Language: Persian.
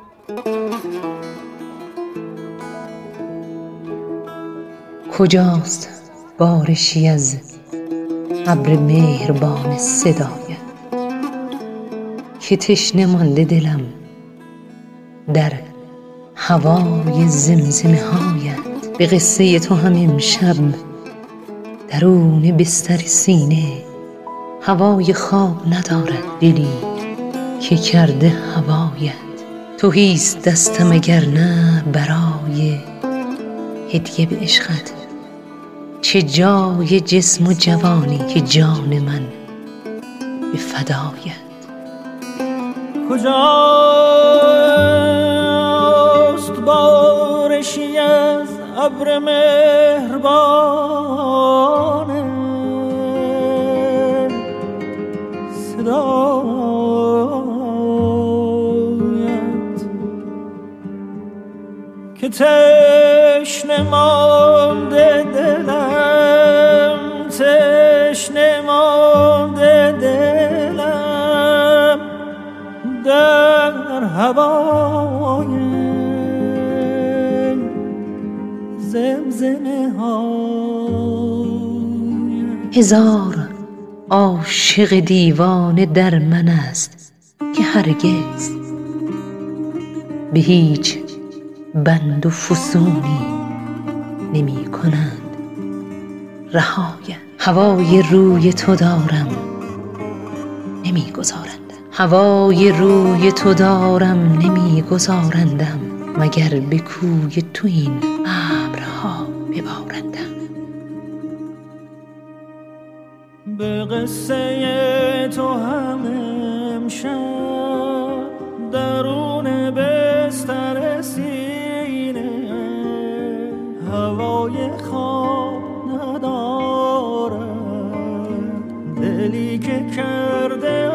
کجاست بارشی از ابر مهربان صدایت که تشنه مانده دلم در هوای زمزمه هایت. به قصه تو هم امشب درون بستر سینه هوای خواب ندارد دلی که کرده هوایت. تهیست دستم اگر نه برای هدیه به عشقت، چه جای جسم و جوانی که جان من به فدایت. کجاست بارشی از ابر مهربان صدایت که تشنه مانده دلم، تشنه مانده دلم در هوای زمزمه های. هزار عاشق دیوانه در من است که هرگز به هیچ بند و فسونی نمی کنند رهایت. هوای روی تو دارم نمی گذارندم، هوای روی تو دارم نمی گذارندم، مگر به کوی تو این ابرها ببارندم. به قصه تو هم امشب درون بستر سینه هوای خواب ندارم، دلی که کرده